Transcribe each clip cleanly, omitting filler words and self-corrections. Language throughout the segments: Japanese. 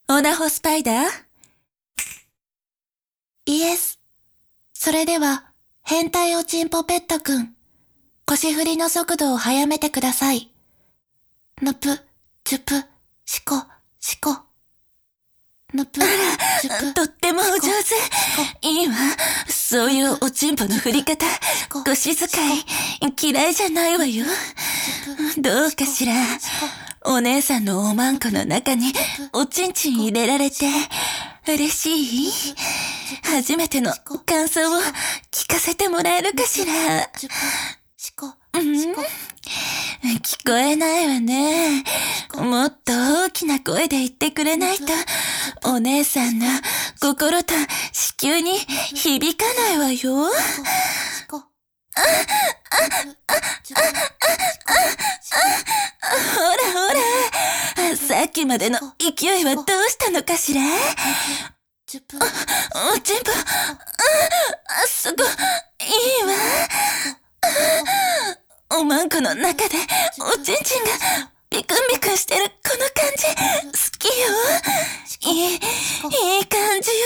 オナホスパイダー？ イエス。それでは、変態おちんぽペットくん。腰振りの速度を速めてください。ぬぷ、チュプ、シコ、シコ。ぬぷ、チュプ。 とってもお上手。いいわ。そういうおちんぽの振り方、腰使い、嫌いじゃないわよ。どうかしら。お姉さんのおまんこの中におちんちん入れられて嬉しい？初めての感想を聞かせてもらえるかしら。聞こえないわね。もっと大きな声で言ってくれないとお姉さんの心と子宮に響かないわよ。ほらほら、さっきまでの勢いはどうしたのかしら。おちんぽ、すごい、いいわ。おまんこの中でおちんちんがビクンビクンしてるこの感じ、好きよ。いい感じよ。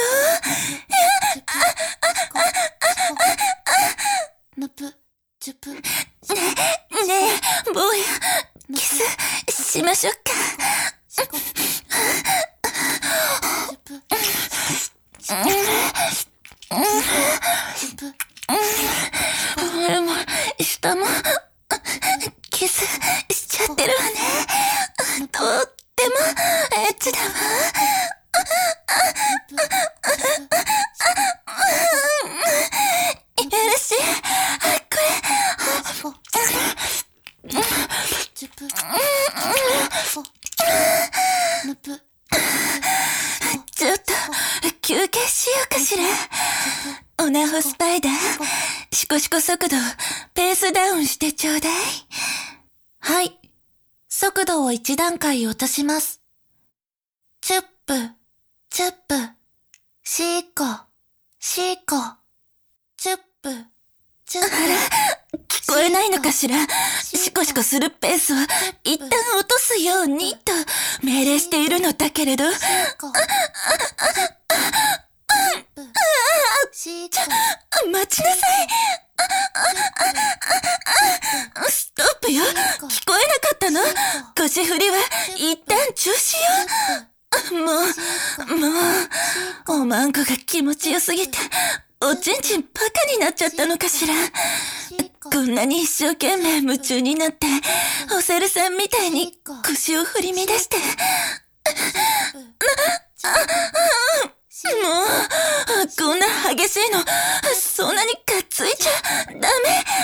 ぬぷ、チュプ。 ねえ、坊や、キスしましょうか。上も下もキスしちゃってるわね。とってもエッチだわ。よろしい。これ。ちょっと休憩しようかしら。オナホスパイダー、シコシコ速度ペースダウンしてちょうだい。 はい。速度を1段階落とします。チュップ、チュップ、シーコ、シーコ、チュップ、チュップ。 聞こえないのかしら。シコシコするペースを一旦落とすようにと命令しているのだけれど。待ちなさい。ストップよ。聞こえなかったの？腰振りは一旦中止よ。もう、おまんこが気持ちよすぎて、おちんちんバカになっちゃったのかしら。こんなに一生懸命夢中になって、お猿さんみたいに腰を振り乱して。もう、こんな激しいの、そんなにかっついちゃダメ。ダ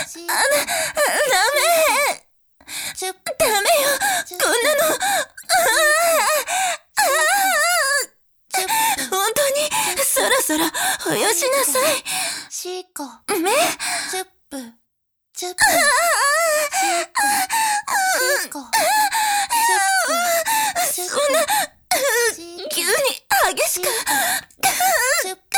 メ。ダメよ、こんなの。本当に、そろそろ、およしなさい。 シーコ、 目？ チュップ、チュップ、シーコ、チュップ、 そんな、急に激しく。 チュップ、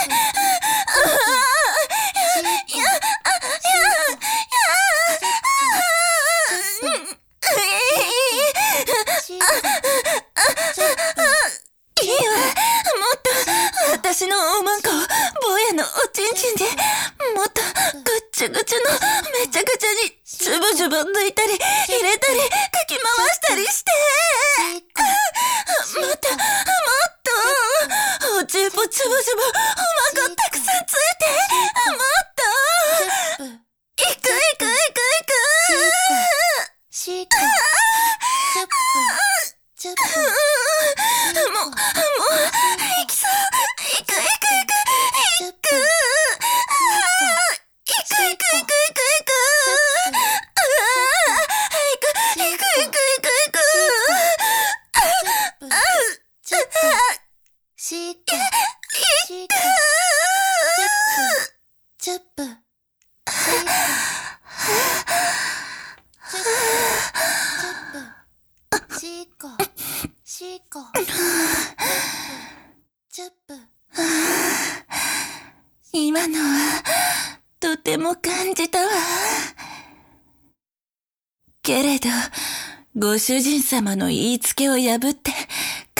いいわ。もっと私のおまんこを坊やのおちんちんでもっとぐっちゅぐちゅのめちゃくちゃにズボズボ抜いたり入れたりかき回したりして。もっとおちんぽズボズボおまんこたくさんついて。もっといくシーコ、チュップ、チュップ、 もう行きそう。行く。 チュップ、シーコ、シーコ、チュップ、シーコ、シーコ、シーコ、チュップ。 今のはとても感じたわ。けれどご主人様の言いつけを破って